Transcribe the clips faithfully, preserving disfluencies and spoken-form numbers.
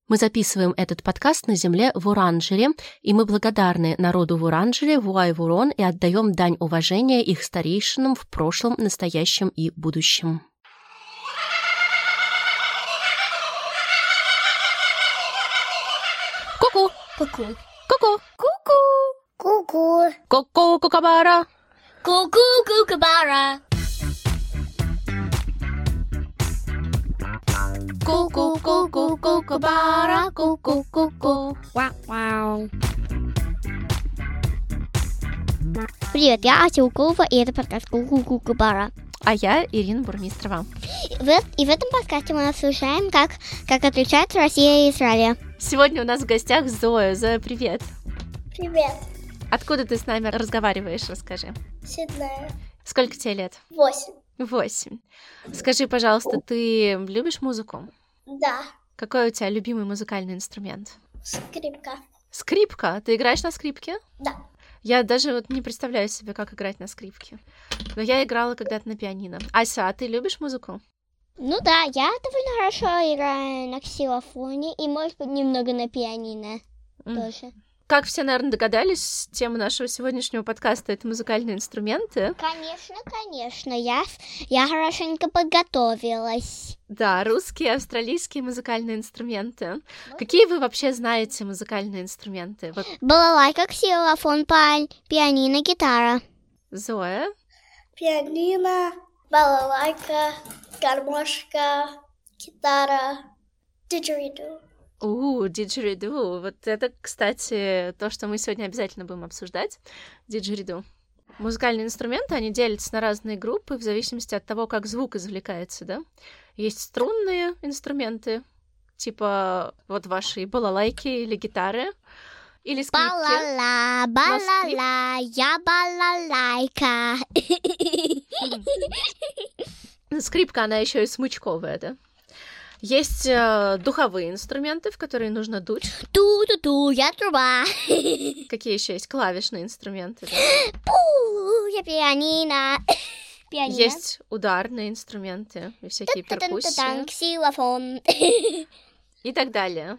Мы записываем этот подкаст на земле в Уранжере, и мы благодарны народу в Уранжере, Вуай-Вурон, и отдаем дань уважения их старейшинам в прошлом, настоящем и будущем. Ку-ку! Ку-ку. Ку-ку! Ку-ку. Ку-ку. Ку-ку, кукабара! Ку-ку, кукабара. Ку-ку-ку-ку, кукабара, ку-ку-ку-ку. Вау-вау. Привет, я Ася Уколова, и это подкаст Ку-ку, кукабара. А я Ирина Бурмистрова. И в, и в этом подкасте мы обсуждаем, как, как отличается Россия и Израиль. Сегодня у нас в гостях Зоя. Зоя, привет. Привет. Откуда ты с нами разговариваешь, расскажи. Сиднея. Сколько тебе лет? Восемь. Восемь. Скажи, пожалуйста, ты любишь музыку? Да. Какой у тебя любимый музыкальный инструмент? Скрипка. Скрипка. Ты играешь на скрипке? Да. Я даже вот не представляю себе, как играть на скрипке. Но я играла когда-то на пианино. Ася, а ты любишь музыку? Ну да, я довольно хорошо играю на ксилофоне и, может быть, немного на пианино Mm. тоже. Как все, наверное, догадались, тема нашего сегодняшнего подкаста — это музыкальные инструменты. Конечно, конечно, я, я хорошенько подготовилась. Да, русские, австралийские музыкальные инструменты. Какие вы вообще знаете музыкальные инструменты? Вот Балалайка, ксилофон, паль, пианино, гитара. Зоя. Пианино, балалайка, гармошка, гитара, диджериду. У, диджериду. Вот это, кстати, то, что мы сегодня обязательно будем обсуждать. Диджериду. Музыкальные инструменты, они делятся на разные группы в зависимости от того, как звук извлекается, да? Есть струнные инструменты, типа вот ваши балалайки или гитары, или скрипки. Балала, балала, я балалайка. Скрипка, она еще и смычковая, да? Есть э, духовые инструменты, в которые нужно дуть. Ту-ту-ту, я труба. Какие еще есть клавишные инструменты? Да? Пу, я пианино. Пианино. Есть ударные инструменты и всякие перкуссии Ксилофон. и так далее.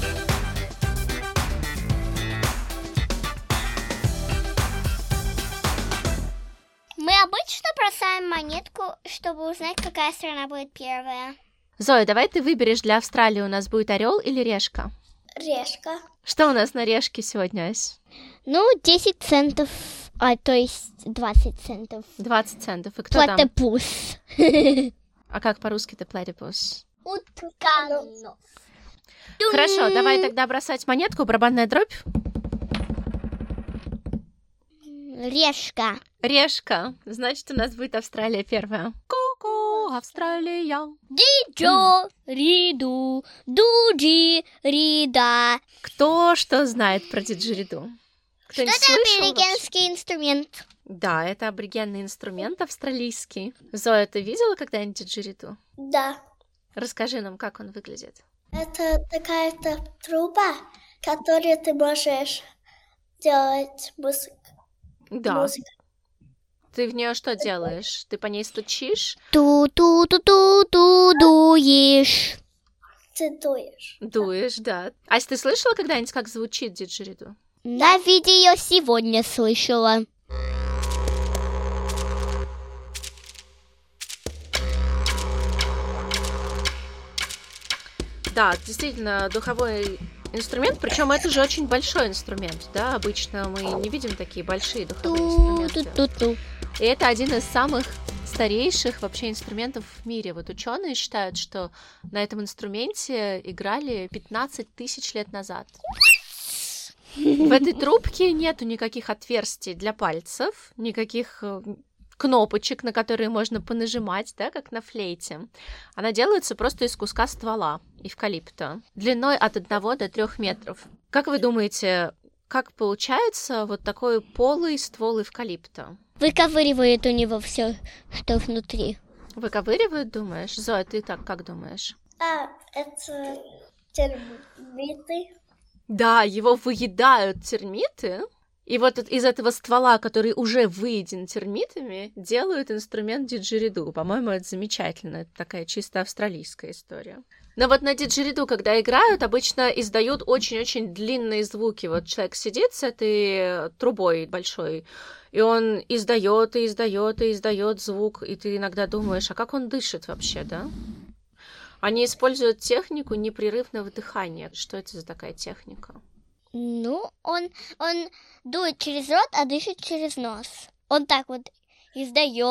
Мы обычно бросаем монетку, чтобы узнать, какая страна будет первая. Зоя, давай ты выберешь для Австралии, у нас будет орел или решка? Решка. Что у нас на решке сегодня, Ась? Ну, десять центов, а то есть двадцать центов. двадцать центов. И кто там? Платопус. А как по-русски-то платипус? Утканов. Хорошо, давай тогда бросать монетку, барабанная дробь. Решка. Решка. Значит, у нас будет Австралия первая. Ку-ку, Австралия. Диджо, риду, дуджи, рида. Кто что знает про диджериду? Что это слышал вообще? аборигенский инструмент? Да, это аборигенный инструмент австралийский. Зоя, ты видела когда-нибудь диджериду? Да. Расскажи нам, как он выглядит. Это такая-то труба, которой ты можешь делать музыку. Да. Музыка. Ты в нее что делаешь? Ты по ней стучишь? Ту-ту-ту-ту-ту дуешь. Ты дуешь. Дуешь, да. Ась, ты слышала когда-нибудь, как звучит диджериду? На видео сегодня слышала. Да, действительно, духовой инструмент, причем это же очень большой инструмент, да, обычно мы не видим такие большие духовые инструменты. Ту-ту-ту-ту. И это один из самых старейших вообще инструментов в мире. Вот ученые считают, что на этом инструменте играли пятнадцать тысяч лет назад. В этой трубке нету никаких отверстий для пальцев, никаких кнопочек, на которые можно понажимать, да, как на флейте. Она делается просто из куска ствола эвкалипта, длиной от одного до трёх метров. Как вы думаете, как получается вот такой полый ствол эвкалипта? Выковыривает у него все, что внутри. Выковыривают, думаешь? Зоя, ты так как думаешь? А, это термиты. Да, его выедают термиты, и вот из этого ствола, который уже выеден термитами, делают инструмент диджериду. По-моему, это замечательно. Это такая чисто австралийская история. Но вот на диджериду, когда играют, обычно издают очень-очень длинные звуки. Вот человек сидит с этой трубой большой, и он издает, и издает, и издает звук, и ты иногда думаешь, а как он дышит вообще, да? Они используют технику непрерывного дыхания. Что это за такая техника? Ну, он, он дует через рот, а дышит через нос. Он так вот издает.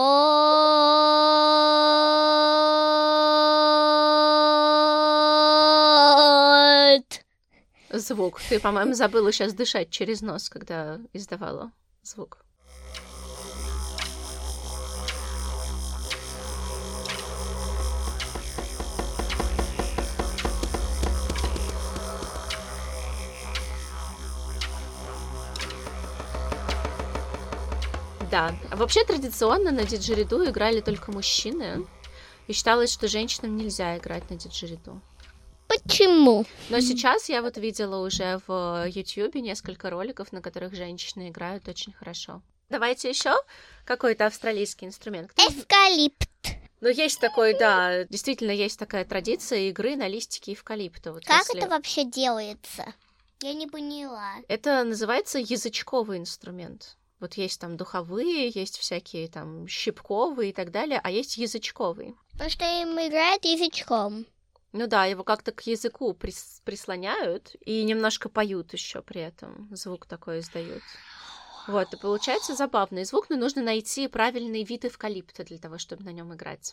Звук. Ты, по-моему, забыла сейчас дышать через нос, когда издавала звук. Да. А вообще традиционно на диджериду играли только мужчины. И считалось, что женщинам нельзя играть на диджериду. Почему? Но сейчас я вот видела уже в Ютьюбе несколько роликов, на которых женщины играют очень хорошо. Давайте еще какой-то австралийский инструмент. Эвкалипт. Ну, есть такой, да, действительно есть такая традиция игры на листике эвкалипта. Вот Как если... это вообще делается? Я не поняла. Это называется язычковый инструмент. Вот есть там духовые, есть всякие там щипковые и так далее, а есть язычковый. Потому что им играют язычком. Ну да, его как-то к языку прис- прислоняют и немножко поют еще при этом. Звук такой издают. Вот, и получается забавный звук, но нужно найти правильный вид эвкалипта для того, чтобы на нем играть.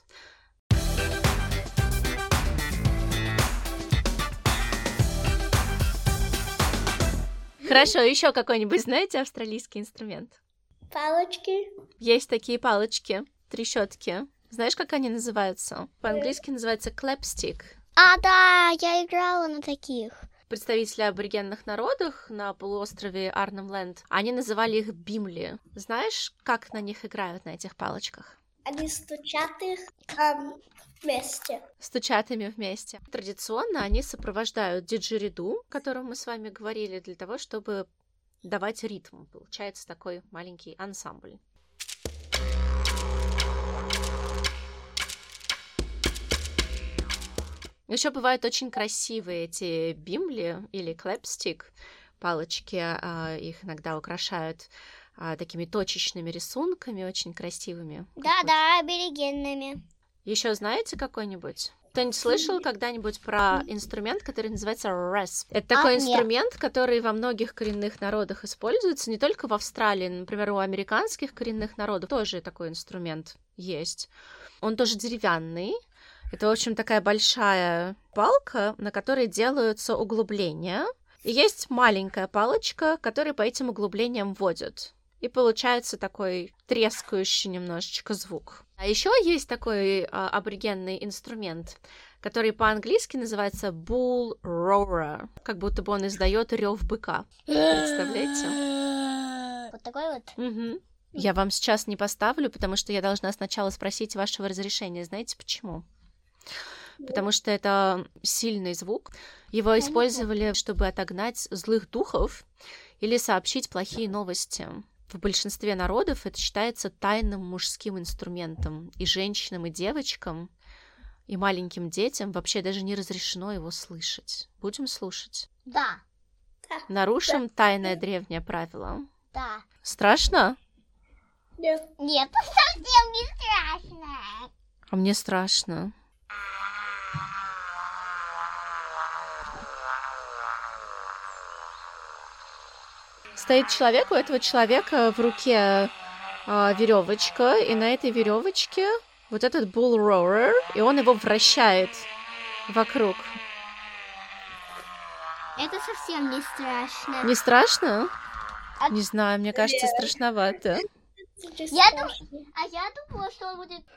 Хорошо, еще какой-нибудь, знаете, австралийский инструмент? Палочки. Есть такие палочки, трещотки. Знаешь, как они называются? По-английски называется clapstick. А, да, я играла на таких. Представители аборигенных народов на полуострове Арнhem-Лэнд, они называли их бимли. Знаешь, как на них играют, на этих палочках? Они стучат их эм, вместе. Стучат ими вместе. Традиционно они сопровождают диджериду, о котором мы с вами говорили, для того, чтобы давать ритм. Получается такой маленький ансамбль. Еще бывают очень красивые эти бимли или клэпстик, палочки, их иногда украшают такими точечными рисунками, очень красивыми. Да-да, аборигенными. Еще знаете какой-нибудь? Кто-нибудь слышал когда-нибудь про инструмент, который называется расп? Это такой а, инструмент, нет. который во многих коренных народах используется, не только в Австралии, например, у американских коренных народов тоже такой инструмент есть. Он тоже деревянный. Это, в общем, такая большая палка, на которой делаются углубления. И есть маленькая палочка, которая по этим углублениям водят. И получается такой трескающий немножечко звук. А еще есть такой а, аборигенный инструмент, который по-английски называется bull roarer, как будто бы он издает рев быка. Представляете? Вот такой вот. Угу. Я вам сейчас не поставлю, потому что я должна сначала спросить вашего разрешения. Знаете почему? Потому что это сильный звук. Его использовали, чтобы отогнать злых духов или сообщить плохие новости. В большинстве народов это считается тайным мужским инструментом. И женщинам, и девочкам, и маленьким детям вообще даже не разрешено его слышать. Будем слушать? Да. Нарушим тайное древнее правило. Да. Страшно? Нет. Нет, совсем не страшно. А мне страшно. Стоит человек, у этого человека в руке а, веревочка, и на этой веревочке вот этот bull roarer, и он его вращает вокруг. Это совсем не страшно. Не страшно? А... Не знаю, мне кажется, Нет. страшновато. Я дум... А я думала, что он будет...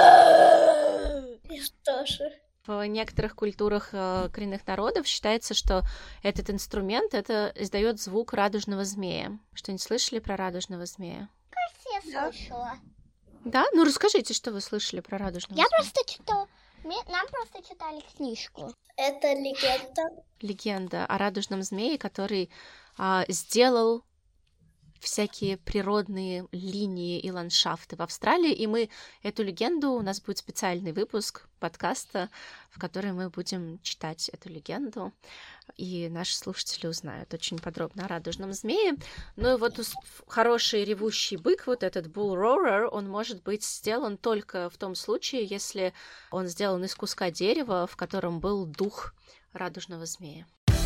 Я тоже. В некоторых культурах э, коренных народов считается, что этот инструмент это издает звук радужного змея. Что-нибудь слышали про радужного змея? Кажется, я слышала. Да? Ну расскажите, что вы слышали про радужного Я змея. просто читала... Нам просто читали книжку. Это легенда. Легенда о радужном змее, который а, сделал всякие природные линии и ландшафты в Австралии, и мы эту легенду, у нас будет специальный выпуск подкаста, в который мы будем читать эту легенду, и наши слушатели узнают очень подробно о радужном змее. Ну и вот хороший ревущий бык, вот этот bull roarer, он может быть сделан только в том случае, если он сделан из куска дерева, в котором был дух радужного змея.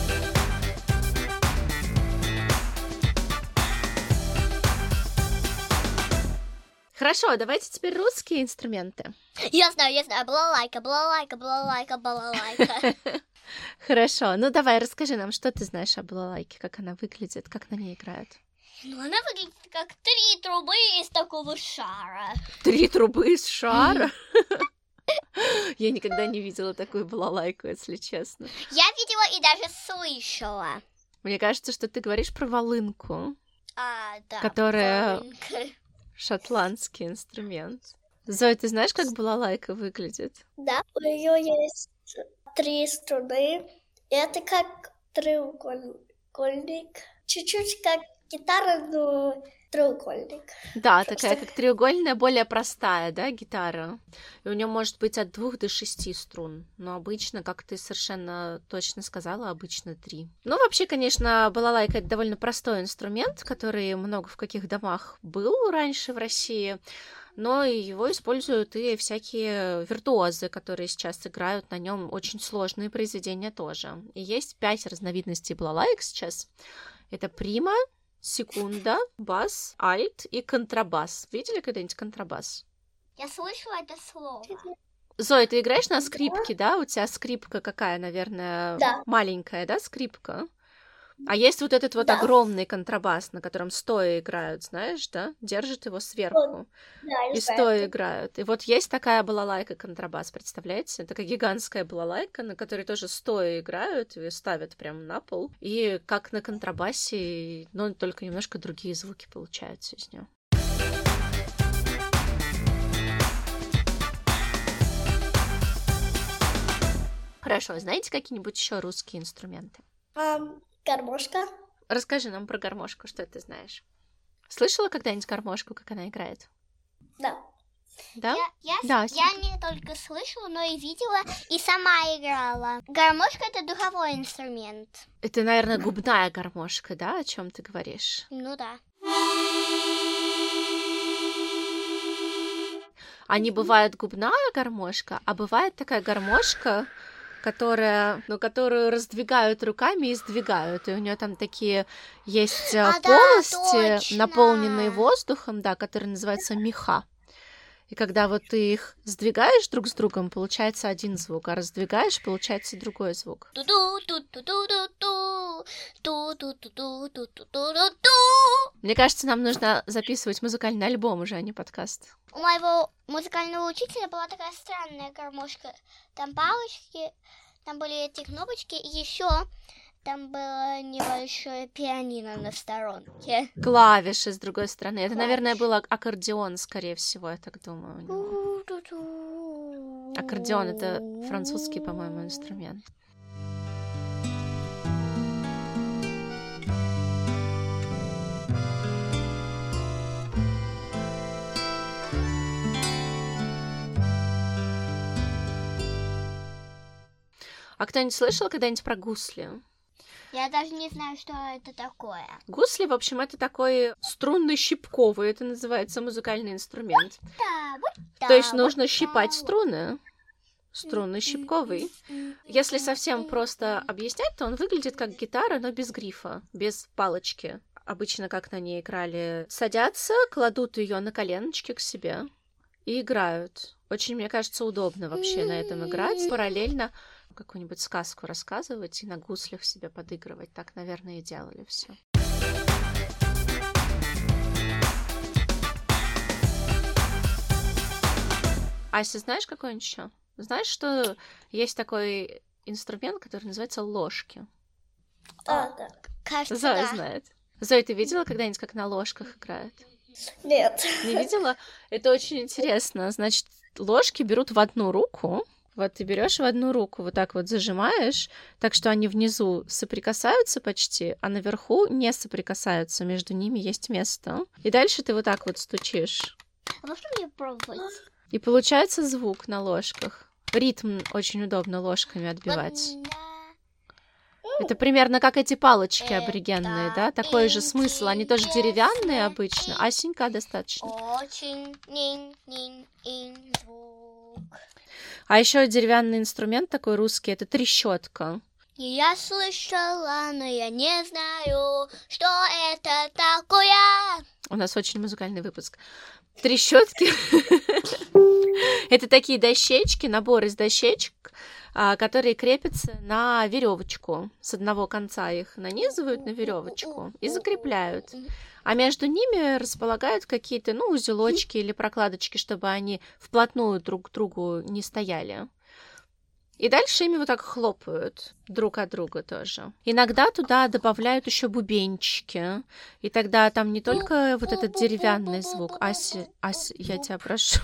Хорошо, давайте теперь русские инструменты. Я знаю, я знаю. Балалайка, балалайка, балалайка, балалайка. Хорошо, ну давай, расскажи нам, что ты знаешь о балалайке, как она выглядит, как на ней играют. Ну, она выглядит как три трубы из такого шара. Три трубы из шара? Я никогда не видела такую балалайку, если честно. Я видела и даже слышала. Мне кажется, что ты говоришь про волынку, а, да, которая волынка. Шотландский инструмент. Зоя, ты знаешь, как балалайка выглядит? Да, у нее есть три струны. Это как треугольник. Чуть-чуть как гитара, но треугольник. Да, Просто. Такая как треугольная, более простая, да, гитара. И у нее может быть от двух до шести струн. Но обычно, как ты совершенно точно сказала, обычно три. Ну, вообще, конечно, балалайка — это довольно простой инструмент, который много в каких домах был раньше в России. Но его используют и всякие виртуозы, которые сейчас играют на нем очень сложные произведения тоже. И есть пять разновидностей балалайк сейчас. Это прима, секунда, бас, альт и контрабас. Видели когда-нибудь контрабас? Я слышала это слово. Зоя, ты играешь на скрипке, да? У тебя скрипка какая, наверное, да. маленькая, да, скрипка? А есть вот этот вот да. огромный контрабас, на котором стоя играют, знаешь, да? Держат его сверху. Да, и стоя играют. И вот есть такая балалайка контрабас, представляете? Такая гигантская балалайка, на которой тоже стоя играют, и ставят прямо на пол. И как на контрабасе, но только немножко другие звуки получаются из нее. Хорошо, знаете какие-нибудь еще русские инструменты? Um, гармошка. Расскажи нам про гармошку, что ты знаешь. Слышала когда-нибудь гармошку, как она играет? Да. Да? Я, я, да, я не только слышала, но и видела, и сама играла. Гармошка — это духовой инструмент. Это, наверное, губная гармошка, да, о чем ты говоришь? Ну да. А не бывает губная гармошка, а бывает такая гармошка, которая, ну, которую раздвигают руками и сдвигают. И у нее там такие есть а, полости, да, наполненные воздухом, да, которые называются меха. И когда вот ты их сдвигаешь друг с другом, получается один звук, а раздвигаешь, получается другой звук. Мне кажется, нам нужно записывать музыкальный альбом уже, а не подкаст. У моего музыкального учителя была такая странная гармошка. Там палочки, там были эти кнопочки, и еще там было небольшое пианино на сторонке. Клавиши с другой стороны. Это, наверное, был аккордеон, скорее всего, я так думаю. Аккордеон — это французский, по-моему, инструмент. А кто-нибудь слышал когда-нибудь про гусли? Я даже не знаю, что это такое. Гусли, в общем, это такой струнно-щипковый, это называется музыкальный инструмент. Вот да, вот да, То есть нужно вот щипать да, струны. Струнно-щипковый. Если совсем просто объяснять, то он выглядит как гитара, но без грифа, без палочки. Обычно, как на ней играли, садятся, кладут ее на коленочки к себе и играют. Очень, мне кажется, удобно вообще на этом играть. Параллельно какую-нибудь сказку рассказывать и на гуслях себе подыгрывать. Так, наверное, и делали все. Ася, знаешь какой-нибудь еще? Знаешь, что есть такой инструмент, который называется ложки? А, да. Кажется, Зоя да. знает. Зоя, ты видела когда-нибудь, как на ложках играют? Нет. Не видела? Это очень интересно. Значит, ложки берут в одну руку, Вот ты берешь в одну руку, вот так вот зажимаешь, так что они внизу соприкасаются почти, а наверху не соприкасаются, между ними есть место. И дальше ты вот так вот стучишь. А можно мне пробовать? И получается звук на ложках. Ритм очень удобно ложками отбивать. Это примерно как эти палочки аборигенные, да? Такой же смысл. Они тоже деревянные обычно, а синька достаточно. Очень нин-нин-ин звук. А еще деревянный инструмент такой русский — это трещотка. Я слышала, но я не знаю, что это такое. У нас очень музыкальный выпуск. Трещотки — это такие дощечки, набор из дощечек, которые крепятся на веревочку. С одного конца их нанизывают на веревочку и закрепляют. А между ними располагают какие-то, ну, узелочки или прокладочки, чтобы они вплотную друг к другу не стояли. И дальше ими вот так хлопают друг от друга тоже. Иногда туда добавляют еще бубенчики. И тогда там не только вот этот деревянный звук. Ася, Ася, я тебя прошу.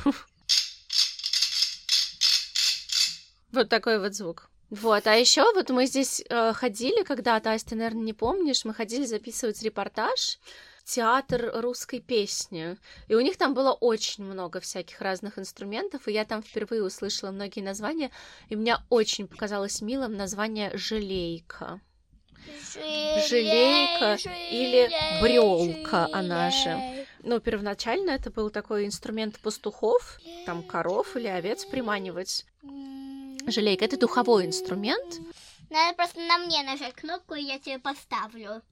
Вот такой вот звук. Вот, а еще вот мы здесь э, ходили когда-то, Ася, ты, наверное, не помнишь, мы ходили записывать репортаж в театр русской песни. И у них там было очень много всяких разных инструментов, и я там впервые услышала многие названия, и мне очень показалось милым название «желейка». Желейка или брелка, она же. Ну, первоначально это был такой инструмент пастухов, там коров или овец приманивать. Желейка — это духовой инструмент. Надо просто на мне нажать кнопку, и я тебе поставлю.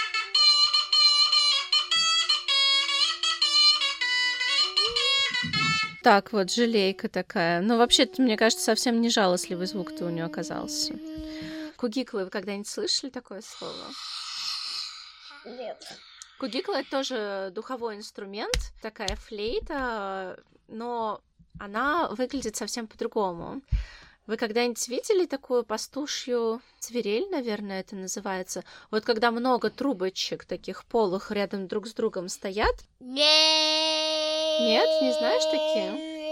Так, вот желейка такая. Но вообще-то, мне кажется, совсем не жалостливый звук-то у нее оказался. Кугикла, вы когда-нибудь слышали такое слово? Нет. Кугикла — это тоже духовой инструмент, такая флейта, но она выглядит совсем по-другому. Вы когда-нибудь видели такую пастушью свирель, наверное, это называется? Вот когда много трубочек таких полых рядом друг с другом стоят. Нет. Нет, не знаешь такие?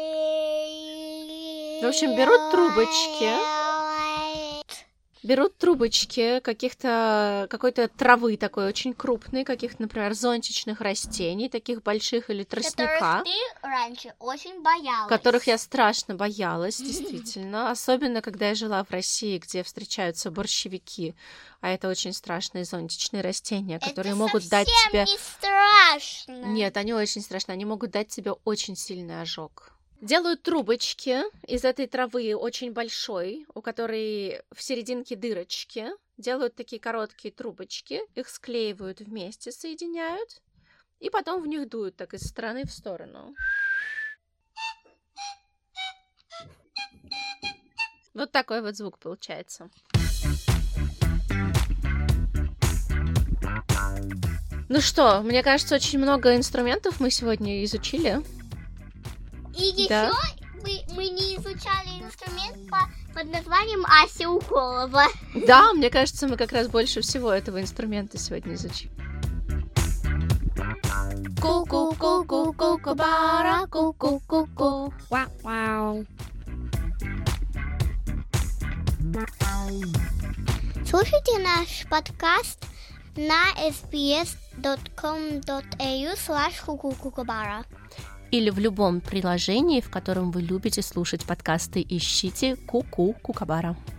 В общем, берут трубочки. Берут трубочки каких-то, какой-то травы такой очень крупной, каких-то, например, зонтичных растений, таких больших или тростника. Которых ты раньше очень боялась. Которых я страшно боялась, действительно. Особенно, когда я жила в России, где встречаются борщевики. А это очень страшные зонтичные растения, которые это могут дать тебе... Это совсем не страшно. Нет, они очень страшные. Они могут дать тебе очень сильный ожог. Делают трубочки из этой травы очень большой, у которой в серединке дырочки. Делают такие короткие трубочки, их склеивают вместе, соединяют, и потом в них дуют так из стороны в сторону. Вот такой вот звук получается. Ну что, мне кажется, очень много инструментов мы сегодня изучили. И еще да. мы, мы не изучали инструмент по, под названием Ася Уколова. Да, мне кажется, мы как раз больше всего этого инструмента сегодня изучили. Ку-ку-ку-ку-ку-ку-бара, ку-ку-ку-ку. Вау-вау. Слушайте наш подкаст на эс би эс точка ком точка эй ю слэш ку-ку-ку-ку-бара. Или в любом приложении, в котором вы любите слушать подкасты, ищите Ку-ку Кукабара.